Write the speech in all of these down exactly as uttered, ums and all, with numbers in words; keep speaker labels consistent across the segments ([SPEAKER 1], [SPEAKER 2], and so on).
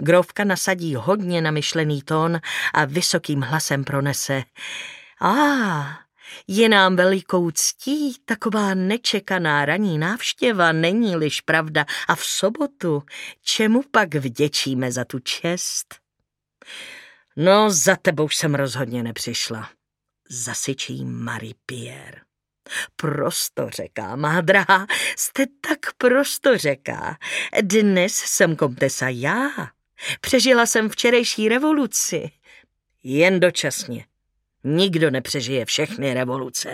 [SPEAKER 1] Grófka nasadí hodně namyšlený tón a vysokým hlasem pronese. A je nám velikou ctí taková nečekaná ranní návštěva, není-liž pravda, a v sobotu, čemu pak vděčíme za tu čest? No, za tebou jsem rozhodně nepřišla, zasyčí Marie-Pierre. Prostořeká, má drahá, jste tak prostořeká. Dnes jsem komtesa já. Přežila jsem včerejší revoluci. Jen dočasně. Nikdo nepřežije všechny revoluce.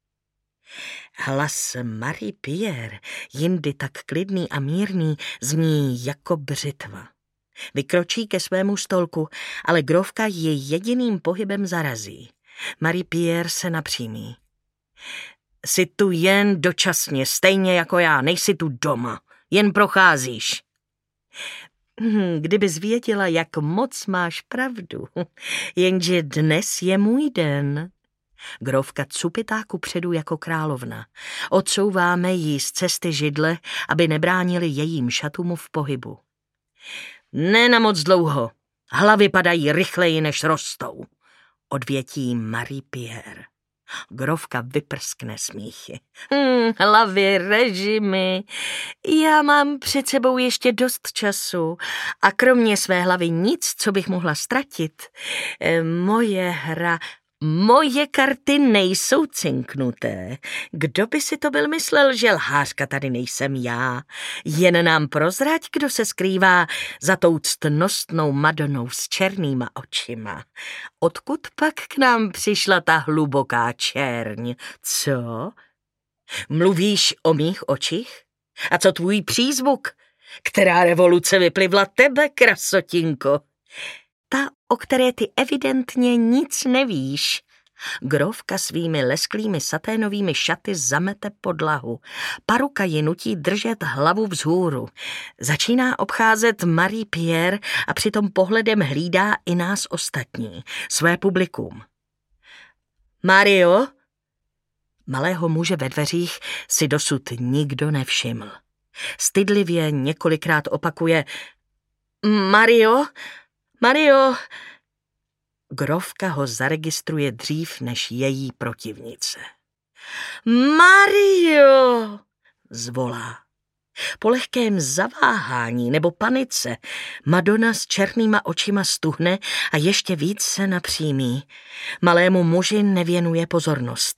[SPEAKER 1] Hlas Marie-Pierre, jindy tak klidný a mírný, zní jako břitva. Vykročí ke svému stolku, ale grófka ji jediným pohybem zarazí. Marie-Pierre se napřímí. Jsi tu jen dočasně, stejně jako já, nejsi tu doma, jen procházíš. Kdybys věděla, jak moc máš pravdu, jenže dnes je můj den. Grófka cupitá kupředu jako královna. Odsouváme jí z cesty židle, aby nebránili jejím šatům v pohybu. Ne na moc dlouho, hlavy padají rychleji, než rostou, odvětí Marie-Pierre. Grófka vyprskne smíchy. Hm, hlavy, režimy. Já mám před sebou ještě dost času a kromě své hlavy nic, co bych mohla ztratit. E, moje hra, moje karty nejsou cinknuté. Kdo by si to byl myslel, že lhářka tady nejsem já? Jen nám prozrať, kdo se skrývá za tou ctnostnou Madonou s černýma očima. Odkud pak k nám přišla ta hluboká čerň? Co? Mluvíš o mých očích? A co tvůj přízvuk? Která revoluce vyplivla tebe, krasotinko? Ta, o které ty evidentně nic nevíš. Grófka svými lesklými saténovými šaty zamete podlahu. Paruka ji nutí držet hlavu vzhůru. Začíná obcházet Marie-Pierre a přitom pohledem hlídá i nás ostatní, své publikum. Mario? Malého muže ve dveřích si dosud nikdo nevšiml. Stydlivě několikrát opakuje Mario? Mario! Grófka ho zaregistruje dřív než její protivnice. Mario! Zvolá. Po lehkém zaváhání nebo panice Madona s černýma očima stuhne a ještě víc se napřímí. Malému muži nevěnuje pozornost.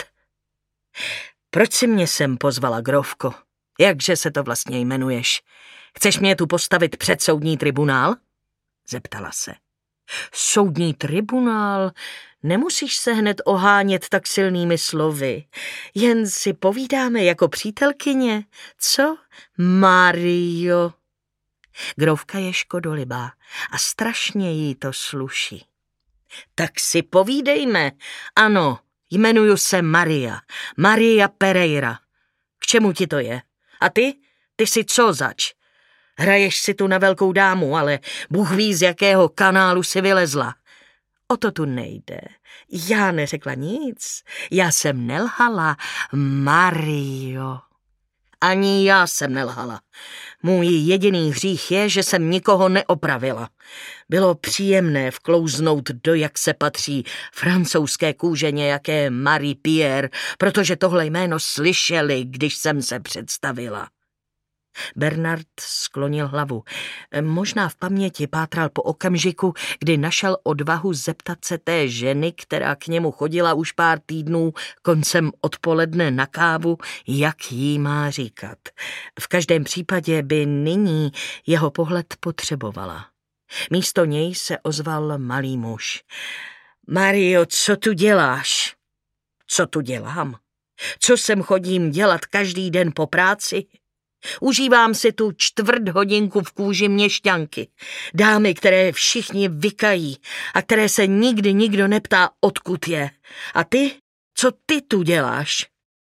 [SPEAKER 1] Proč si mě sem pozvala, grófko? Jakže se to vlastně jmenuješ? Chceš mě tu postavit před soudní tribunál? Zeptala se. Soudní tribunál? Nemusíš se hned ohánět tak silnými slovy. Jen si povídáme jako přítelkyně. Co? Mario. Grófka je škodolibá a strašně jí to sluší. Tak si povídejme. Ano, jmenuju se Maria. Maria Pereira. K čemu ti to je? A ty? Ty jsi co zač? Hraješ si tu na velkou dámu, ale Bůh ví, z jakého kanálu si vylezla. O to tu nejde. Já neřekla nic. Já jsem nelhala, Mario. Ani já jsem nelhala. Můj jediný hřích je, že jsem nikoho neopravila. Bylo příjemné vklouznout do, jak se patří, francouzské kůže nějaké Marie-Pierre, protože tohle jméno slyšeli, když jsem se představila. Bernard sklonil hlavu. Možná v paměti pátral po okamžiku, kdy našel odvahu zeptat se té ženy, která k němu chodila už pár týdnů koncem odpoledne na kávu, jak jí má říkat. V každém případě by nyní jeho pohled potřebovala. Místo něj se ozval malý muž. Mario, co tu děláš? Co tu dělám? Co sem chodím dělat každý den po práci? Užívám si tu čtvrt hodinku v kůži měšťanky. Dámy, které všichni vykají a které se nikdy nikdo neptá, odkud je. A ty? Co ty tu děláš?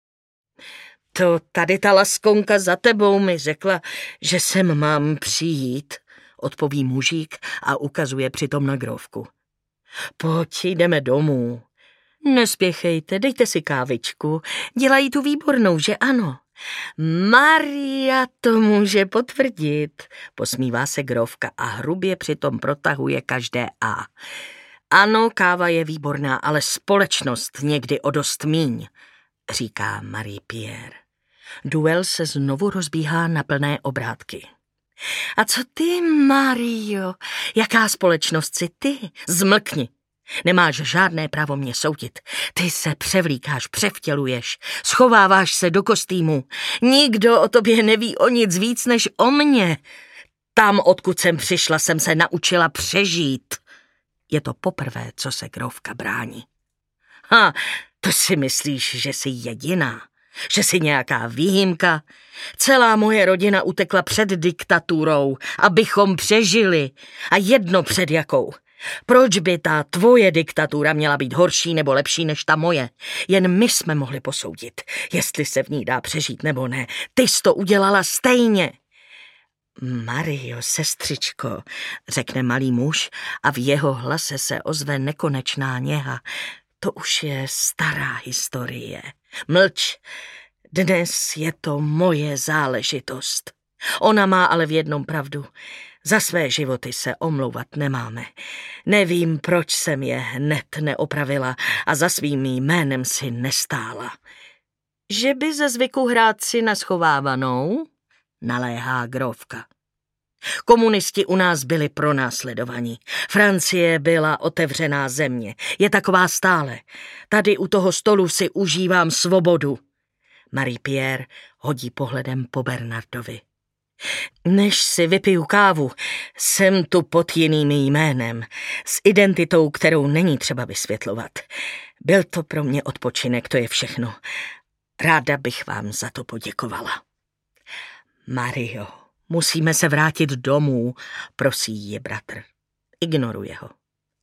[SPEAKER 1] To tady ta laskonka za tebou mi řekla, že sem mám přijít, odpoví mužík a ukazuje přitom na grófku. Pojď, jdeme domů. Nespěchejte, dejte si kávičku. Dělají tu výbornou, že ano? Maria to může potvrdit, posmívá se grófka a hrubě přitom protahuje každé A. Ano, káva je výborná, ale společnost někdy o dost míň, říká Marie Pierre. Duel se znovu rozbíhá na plné obrátky. A co ty, Mario? Jaká společnost si ty? Zmlkni. Nemáš žádné právo mě soudit. Ty se převlíkáš, převtěluješ, schováváš se do kostýmu. Nikdo o tobě neví o nic víc než o mně. Tam, odkud jsem přišla, jsem se naučila přežít. Je to poprvé, co se grófka brání. Ha, to si myslíš, že jsi jediná? Že jsi nějaká výjimka? Celá moje rodina utekla před diktaturou, abychom přežili. A jedno před jakou. Proč by ta tvoje diktatura měla být horší nebo lepší než ta moje? Jen my jsme mohli posoudit, jestli se v ní dá přežít nebo ne. Ty jsi to udělala stejně. Mario, sestřičko, řekne malý muž a v jeho hlase se ozve nekonečná něha. To už je stará historie. Mlč, dnes je to moje záležitost. Ona má ale v jednom pravdu. Za své životy se omlouvat nemáme. Nevím, proč jsem je hned neopravila a za svým jménem si nestála. Že by ze zvyku hrát si na schovávanou? Naléhá grófka. Komunisti u nás byli pronásledovaní. Francie byla otevřená země. Je taková stále. Tady u toho stolu si užívám svobodu. Marie Pierre hodí pohledem po Bernardovi. Než si vypiju kávu, jsem tu pod jiným jménem, s identitou, kterou není třeba vysvětlovat. Byl to pro mě odpočinek, to je všechno. Ráda bych vám za to poděkovala. Mario, musíme se vrátit domů, prosí ji bratr. Ignoruje ho.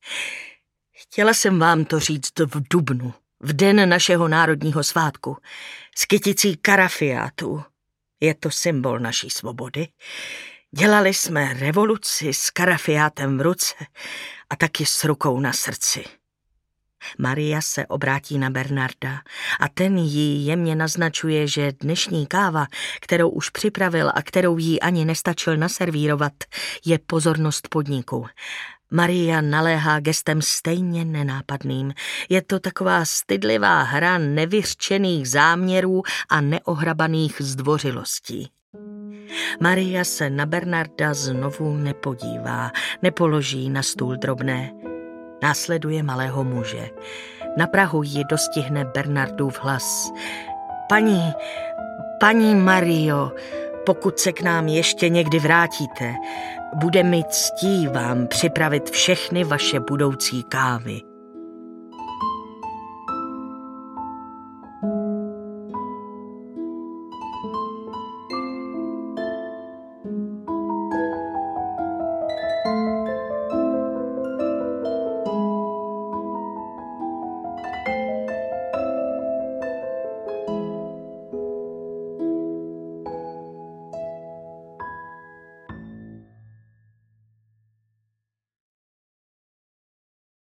[SPEAKER 1] Chtěla jsem vám to říct v dubnu, v den našeho národního svátku, s kyticí karafiátů. Je to symbol naší svobody. Dělali jsme revoluci s karafiátem v ruce a taky s rukou na srdci. Maria se obrátí na Bernarda a ten jí jemně naznačuje, že dnešní káva, kterou už připravil a kterou jí ani nestačil naservírovat, je pozornost podniku. Maria naléhá gestem stejně nenápadným. Je to taková stydlivá hra nevyřčených záměrů a neohrabaných zdvořilostí. Maria se na Bernarda znovu nepodívá, nepoloží na stůl drobné. Následuje malého muže. Na prahu ji dostihne Bernardův hlas. Paní, paní Mario, pokud se k nám ještě někdy vrátíte, bude mi ctí vám připravit všechny vaše budoucí kávy.